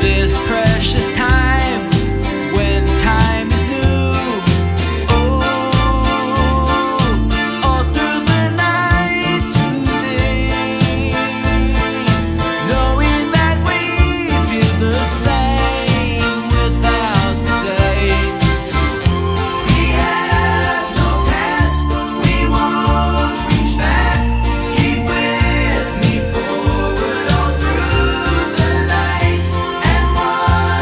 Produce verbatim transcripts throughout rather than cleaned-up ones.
this precious time when time is new. Oh, all through the night today, knowing that we feel the same without saying. We have no past, we won't reach back. Keep with me forward all through the night, and one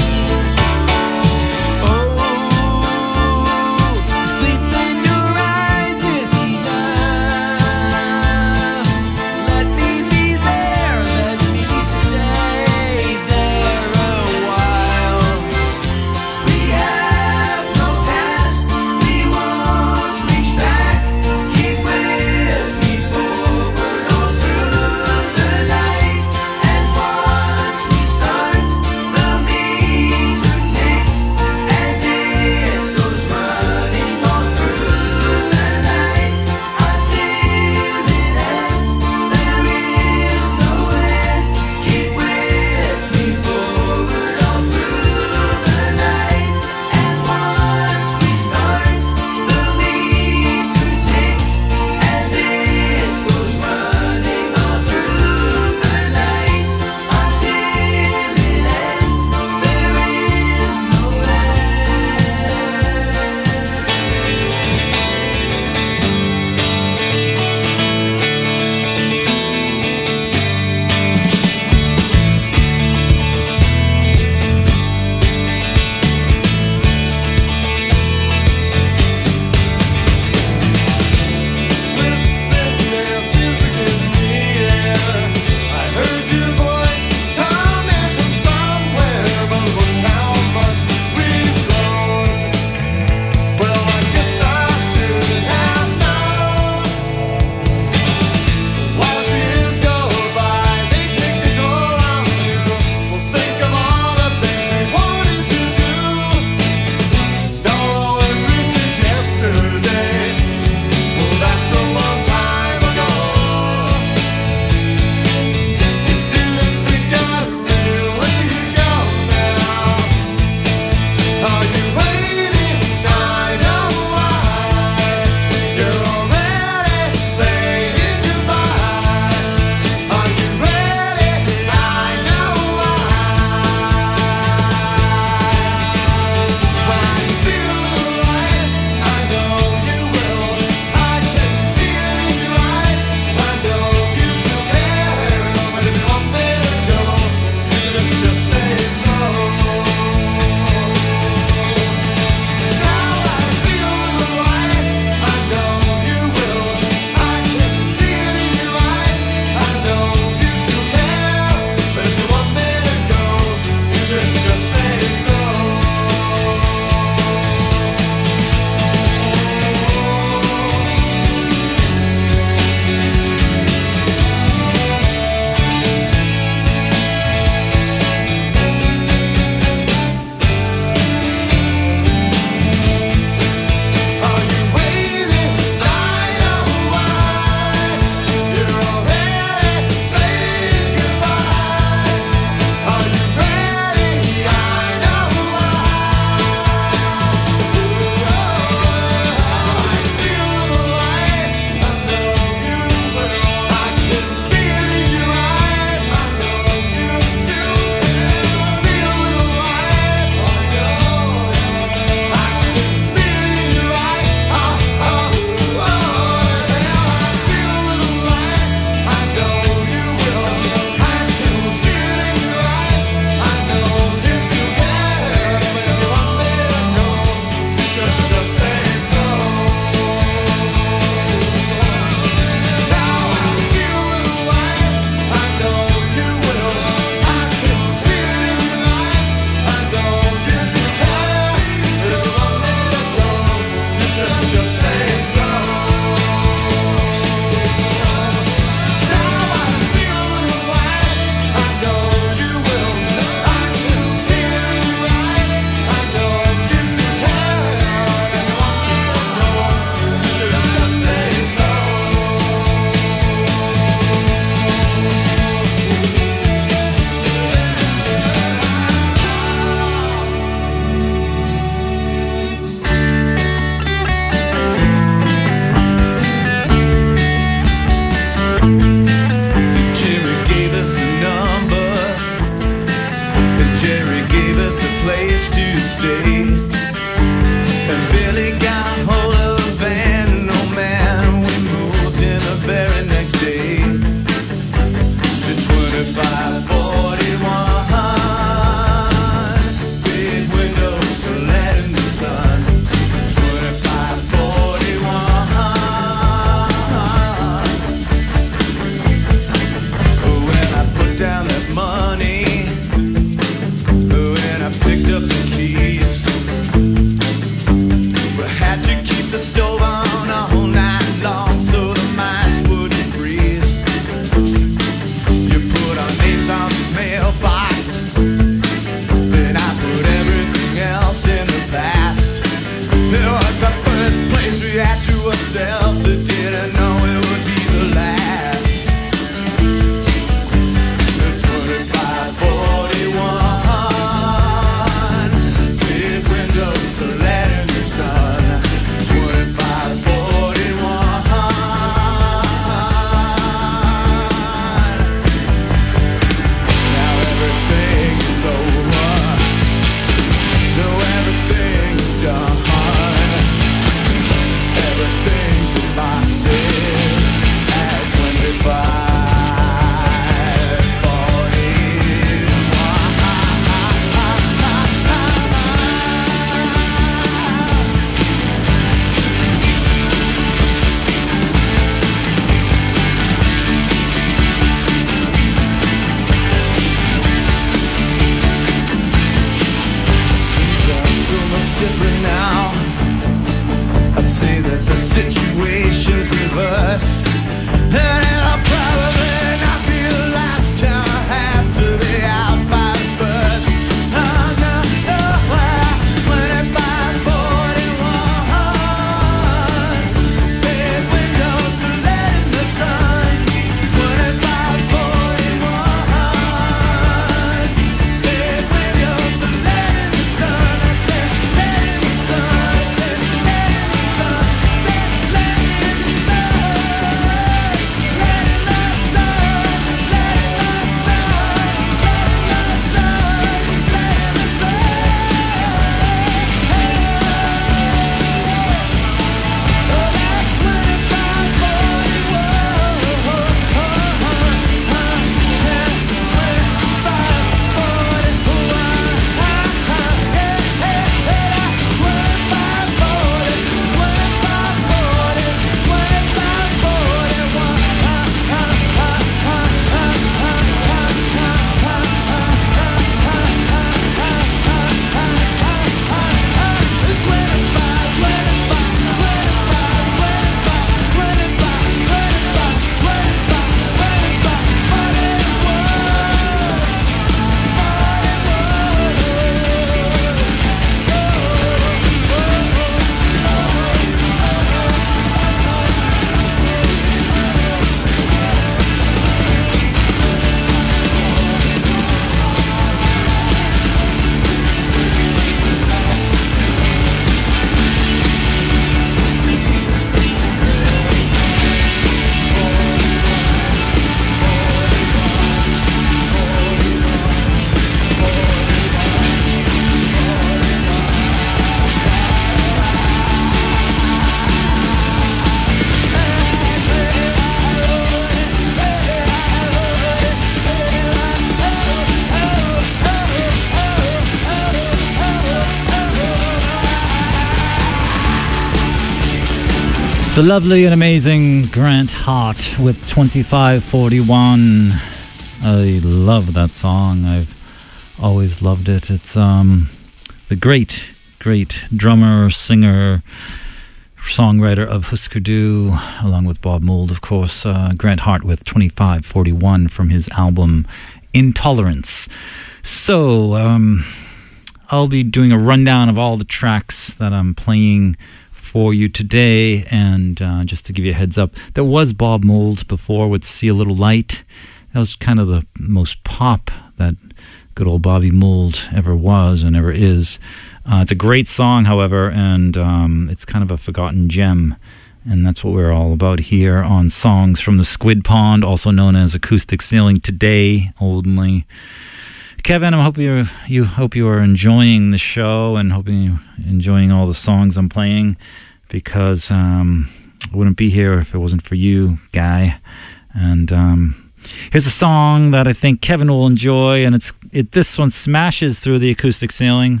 The lovely and amazing Grant Hart with twenty-five forty-one. I love that song. I've always loved it. It's um, the great, great drummer, singer, songwriter of Husker Du, along with Bob Mould, of course. Uh, Grant Hart with twenty-five forty-one from his album Intolerance. So, um, I'll be doing a rundown of all the tracks that I'm playing for you today, and uh, just to give you a heads up, there was Bob Mould before with See a Little Light. That was kind of the most pop that good old Bobby Mould ever was and ever is. Uh, it's a great song, however, and um, it's kind of a forgotten gem, and that's what we're all about here on Songs from the Squid Pond, also known as Acoustic Ceiling Today only. Kevin, I hope you you hope you are enjoying the show and hoping you're enjoying all the songs I'm playing, because um, I wouldn't be here if it wasn't for you, Guy. And um, here's a song that I think Kevin will enjoy, and it's it. This one smashes through the acoustic ceiling,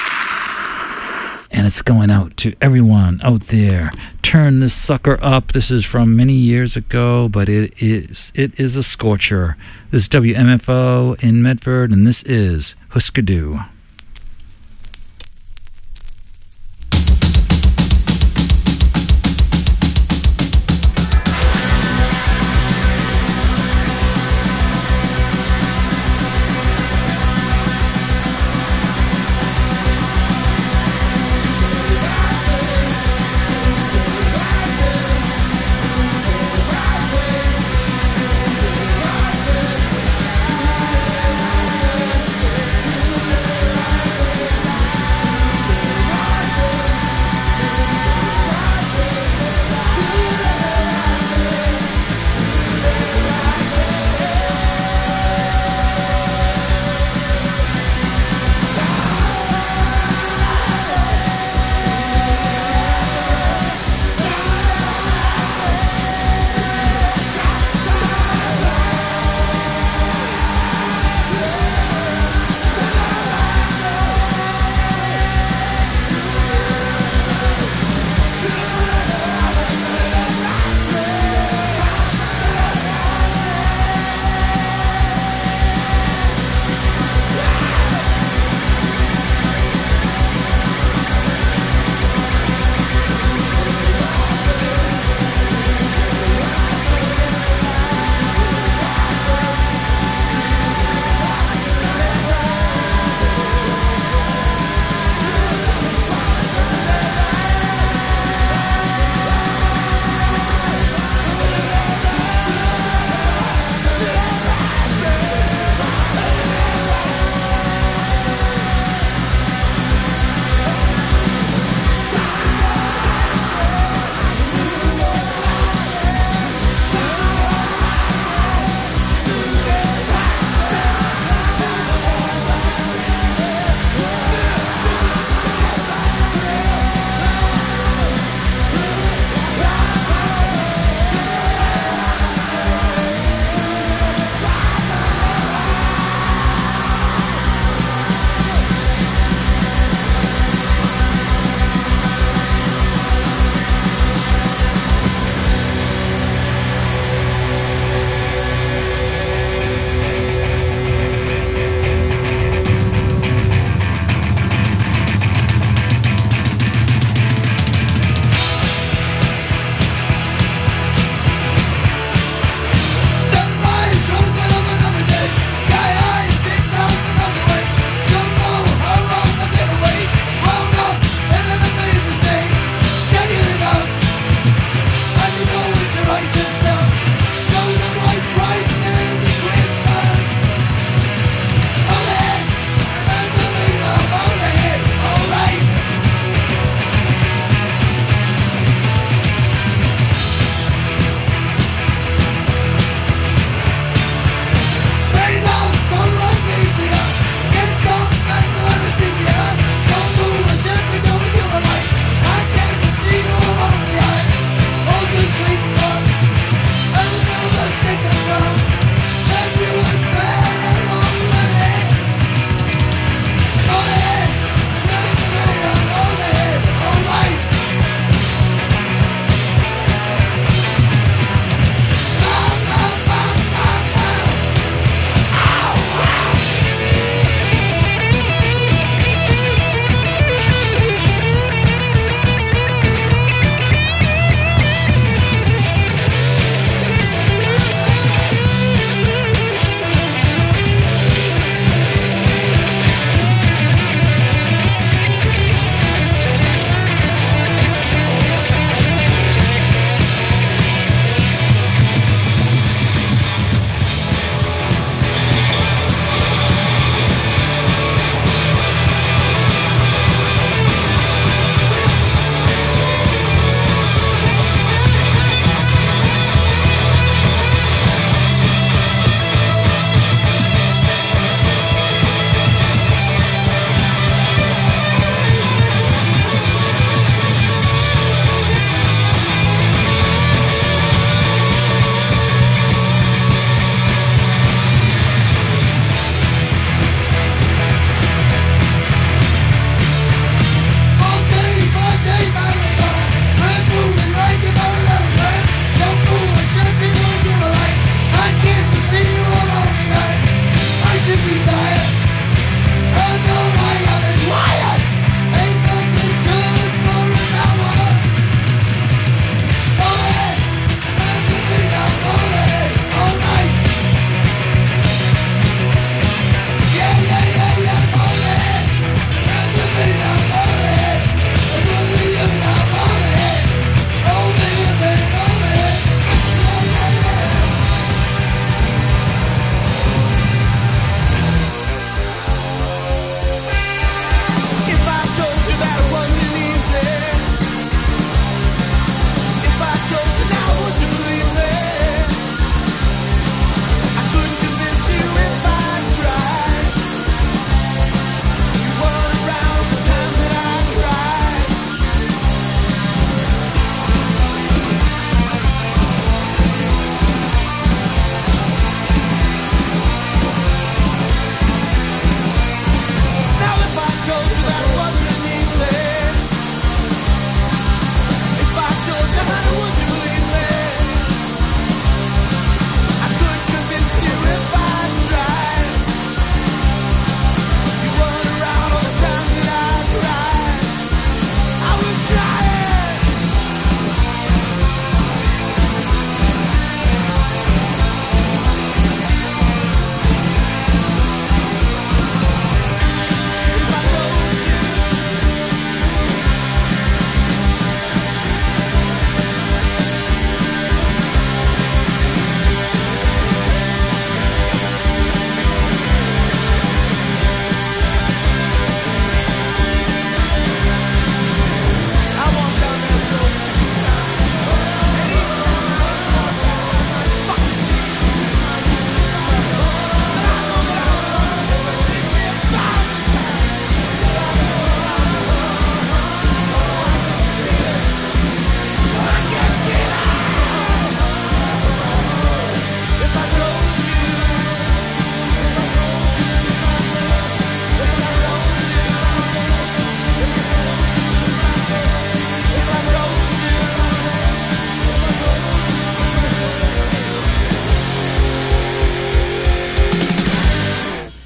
and it's going out to everyone out there. Turn this sucker up. This is from many years ago, but it is it is a scorcher. This is W M F O in Medford, and this is Husker Du. We'll be right back.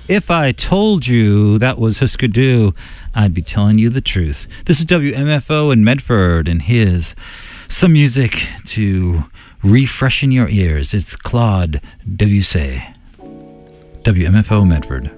If I told you that was Husker Du, I'd be telling you the truth. This is W M F O in Medford, and here's some music to refreshen your ears. It's Claude Debussy. W M F O Medford.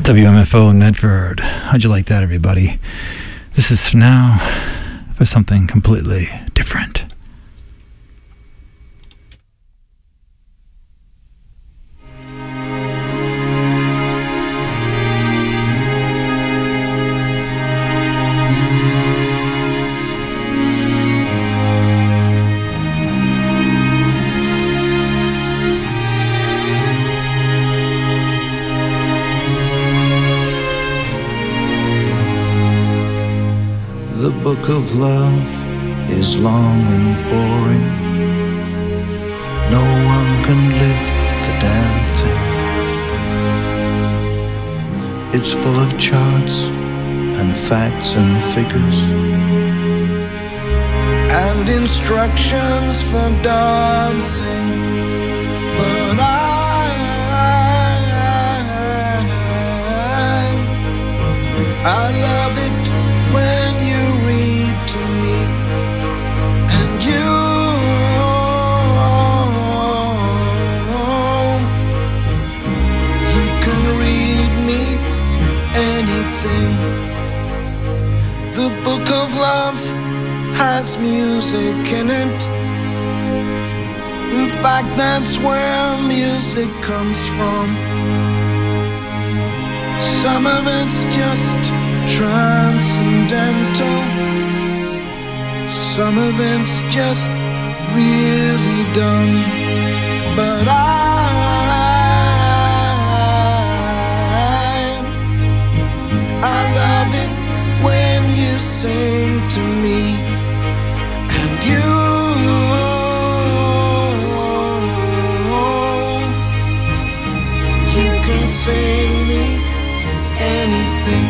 W M F O in Medford. How'd you like that, everybody? This is now for something completely different. The book of love is long and boring. No one can lift the damn thing. It's full of charts and facts and figures and instructions for dancing. But I, I love it when you read to me, and you you can read me anything. The book of love has music in it. In fact, that's where music comes from. Some of it's just transcendental, some of it's just really done. But I, I love it when you sing to me, and you, you can sing me anything.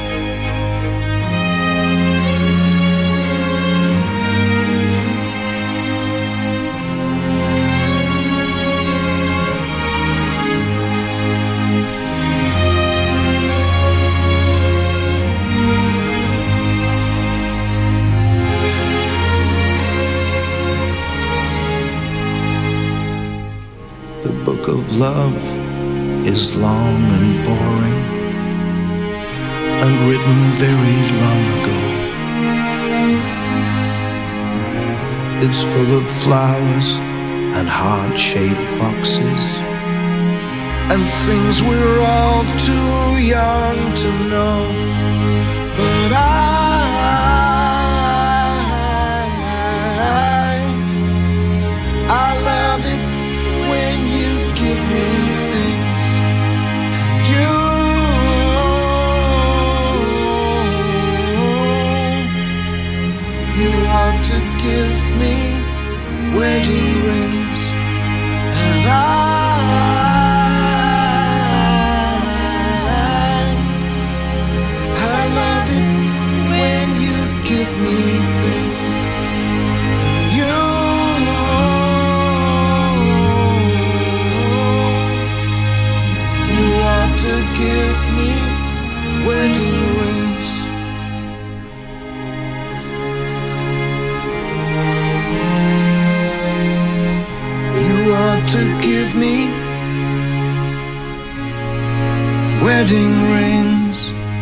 The book of love is long and boring and written very long ago. It's full of flowers and heart-shaped boxes and things we're all too young to know. But I, I love it when you give me things, and you, you ought to give me wedding rings, and I, I love it when you give me things, and you, you ought to give me wedding rings. You ought to give me wedding rings.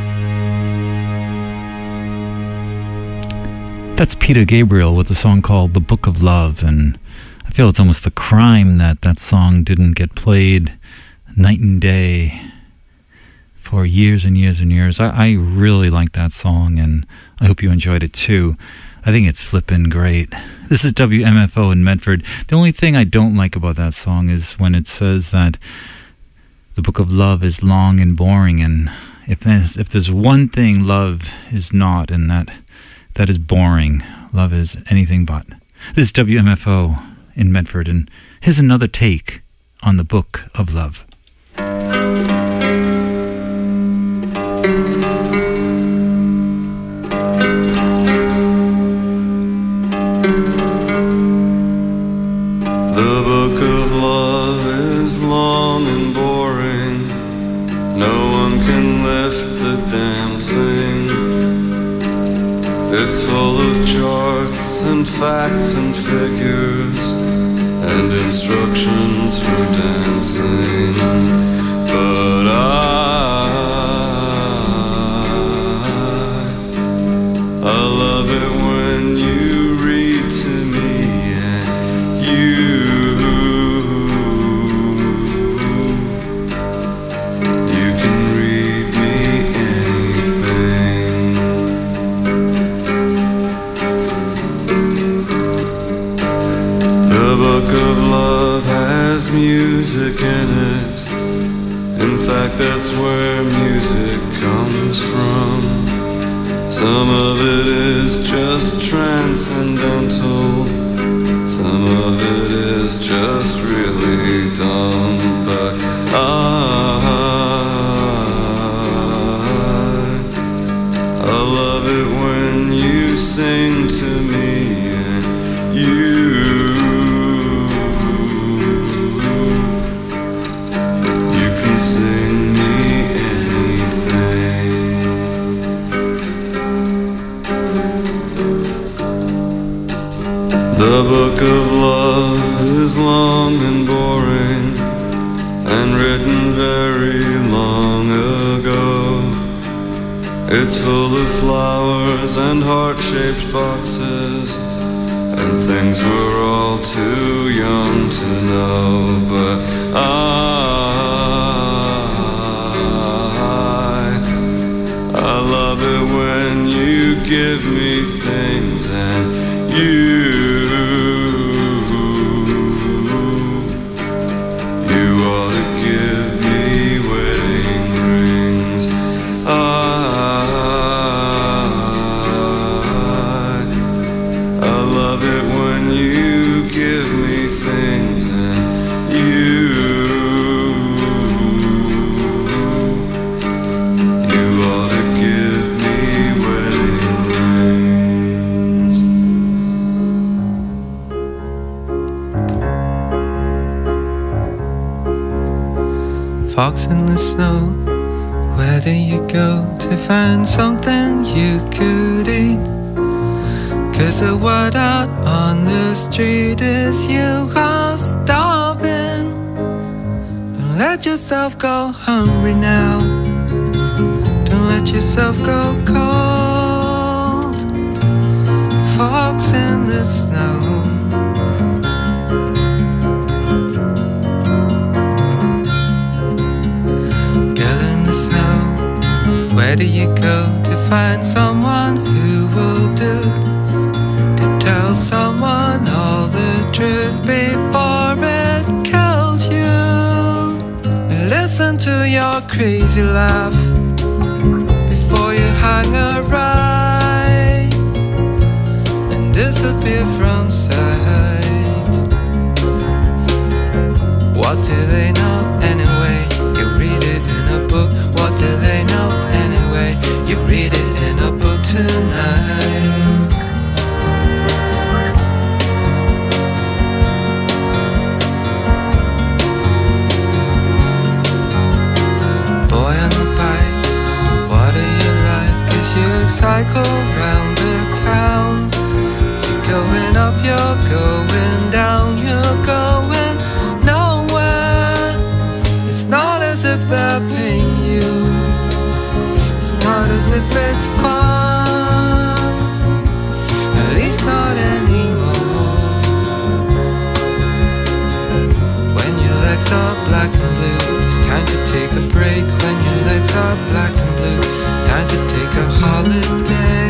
That's Peter Gabriel with a song called The Book of Love, and I feel it's almost a crime that that song didn't get played night and day for years and years and years. I, I really like that song, and I hope you enjoyed it too. I think it's flippin' great. This is W M F O in Medford. The only thing I don't like about that song is when it says that the book of love is long and boring, and if there's, if there's one thing love is not, and that that is boring. Love is anything but. This is W M F O in Medford, and here's another take on the book of love. The book of love is long and boring. No one can lift the damn thing. It's full of charts and facts and figures and instructions for dancing. But I comes from. Some of it is just transcendental. Some of it is just really dumb. But I, I love it when you sing to me and you You can sing me anything. The book of love is long and boring and written very long ago. It's full of flowers and heart-shaped boxes and things we're all too young to know. But I, I love it when you give me things and you, you ought to give me wedding rings. I, I love it when you give me things and you, you ought to give me wedding rings. Fox in the snow, where do you go to find something you could eat? 'Cause the word out on the street is you are starving. Don't let yourself go hungry now. Don't let yourself grow cold. Fox in the snow. Girl in the snow, where do you go to find someone who will do? To tell someone all the truth before it kills you. Listen to your crazy laugh before you hang a right and disappear from sight. What do they know anyway? You read it in a book. What do they know anyway? You read it in a book tonight. Boy on the bike, what do you like? 'Cause you cycle round the town. You're going up, you're going down, you're going nowhere. It's not as if they're paying you. It's not as if it's fun. At least not anymore. When your legs are black and blue, it's time to take a break. When your legs are black and blue, time to take a holiday.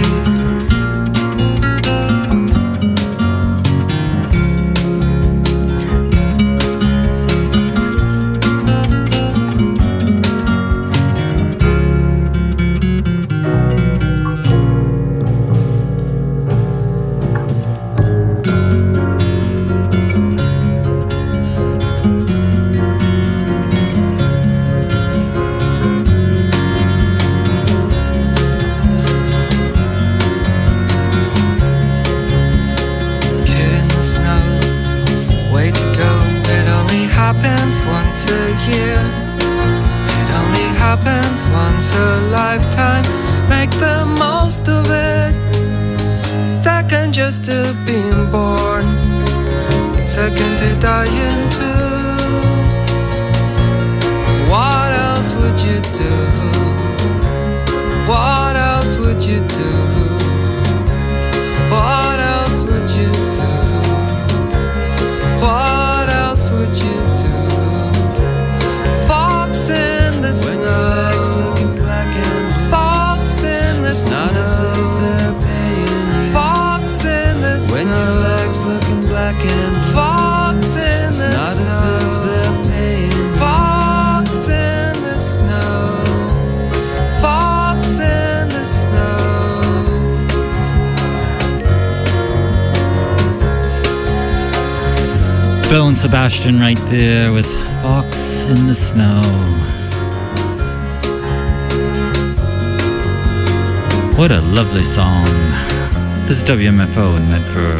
Just to being born, second to dying too. What else would you do? What else would you do? What else would you do? What else would you do? Fox in the snow. When your legs looking black and blue. Fox in the snow. It's not as if they're paying you. Fox in the snow. When your legs looking black and blue. Fox in the snow. It's not as if they're paying you. Fox in the snow. Bill and Sebastian right there with Fox in the Snow. What a lovely song. This is W M F O in Medford.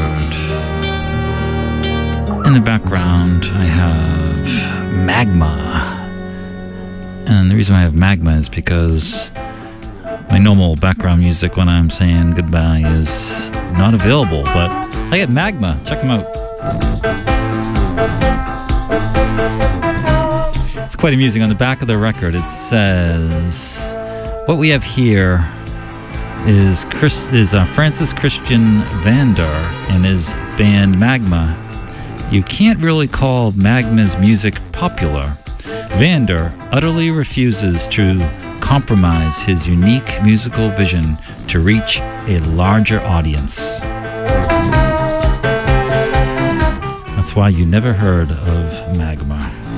In the background, I have Magma. And the reason I have Magma is because my normal background music when I'm saying goodbye is not available, but I get Magma. Check them out. It's quite amusing. On the back of the record, it says, what we have here is Chris is uh, Francis Christian Vander and his band Magma. You can't really call Magma's music popular. Vander utterly refuses to compromise his unique musical vision to reach a larger audience. That's why you never heard of Magma.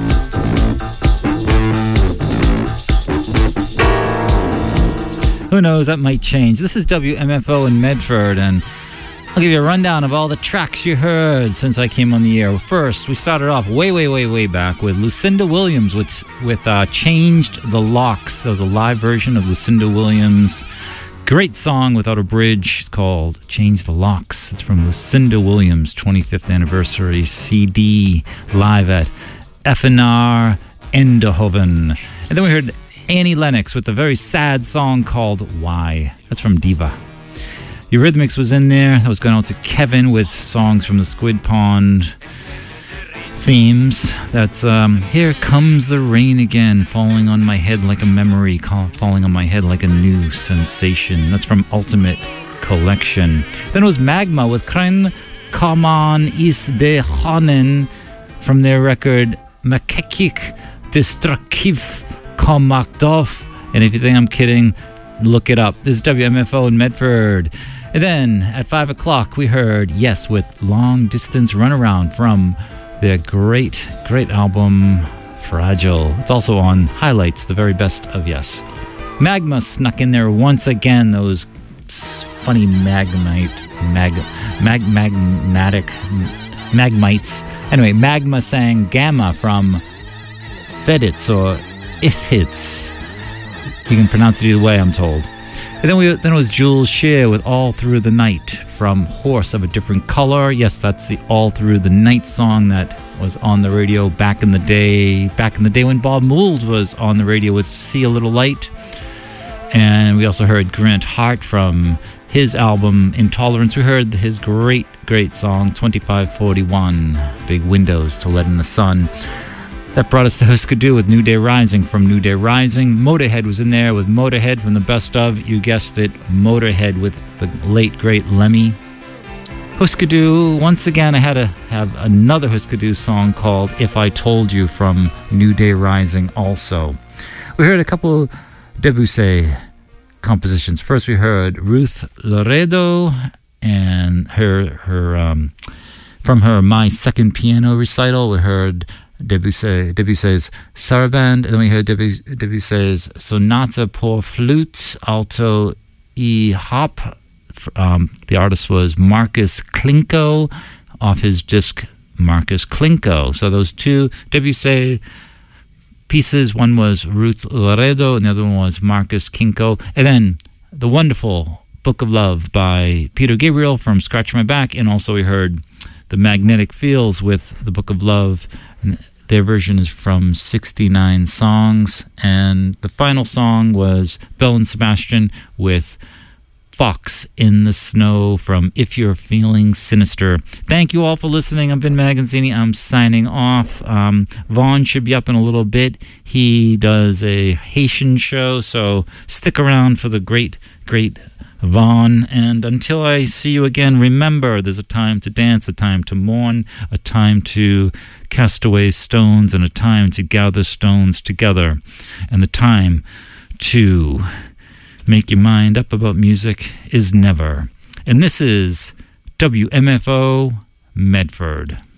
Who knows, that might change. This is W M F O in Medford, and I'll give you a rundown of all the tracks you heard since I came on the air. First, we started off way, way, way, way back with Lucinda Williams with, with uh, Changed the Locks. That was a live version of Lucinda Williams' great song without a bridge called Change the Locks. It's from Lucinda Williams' twenty-fifth anniversary C D live at F N R Eindhoven. And then we heard Annie Lennox with a very sad song called Why. That's from Diva. Eurythmics was in there. That was going out to Kevin with songs from the Squid Pond themes. That's um, Here Comes the Rain Again, falling on my head like a memory, falling on my head like a new sensation. That's from Ultimate Collection. Then it was Magma with Kren Kaman Is de Hanen from their record Makekik Destructive Komaktov. And if you think I'm kidding, look it up. This is W M F O in Medford. And then at five o'clock, we heard Yes with Long Distance Runaround from their great, great album, Fragile. It's also on Highlights, the very best of Yes. Magma snuck in there once again, those funny magmite, mag, mag, magmatic, magmites. Anyway, Magma sang Gamma from Fedits or Ifhits. You can pronounce it either way, I'm told. And then we then it was Jules Shear with All Through the Night from Horse of a Different Color. Yes, that's the All Through the Night song that was on the radio back in the day, back in the day when Bob Mould was on the radio with See a Little Light. And we also heard Grant Hart from his album Intolerance. We heard his great, great song twenty-five forty-one, Big Windows to Let in the Sun. That brought us to Husker Du with New Day Rising from New Day Rising. Motorhead was in there with Motorhead from the best of, you guessed it, Motorhead with the late, great Lemmy. Husker Du, once again, I had to have another Husker Du song called If I Told You from New Day Rising also. We heard a couple Debussy compositions. First we heard Ruth Laredo and her, her um, from her My Second Piano recital, we heard Debussy, Debussy's Sarabande, and then we heard Debussy, Debussy's Sonata pour flute, alto e hop. Um, the artist was Marcus Klinko off his disc Marcus Klinko. So those two Debussy pieces, one was Ruth Laredo and the other one was Marcus Klinko. And then the wonderful Book of Love by Peter Gabriel from Scratch My Back, and also we heard The Magnetic Fields with the Book of Love. And their version is from sixty-nine songs. And the final song was Bell and Sebastian with Fox in the Snow from If You're Feeling Sinister. Thank you all for listening. I'm Ben Magazzini. I'm signing off. Um, Vaughn should be up in a little bit. He does a Haitian show, so stick around for the great, great Vaughn. And until I see you again, remember there's a time to dance, a time to mourn, a time to cast away stones, and a time to gather stones together, and the time to make your mind up about music is never. And this is W M F O Medford.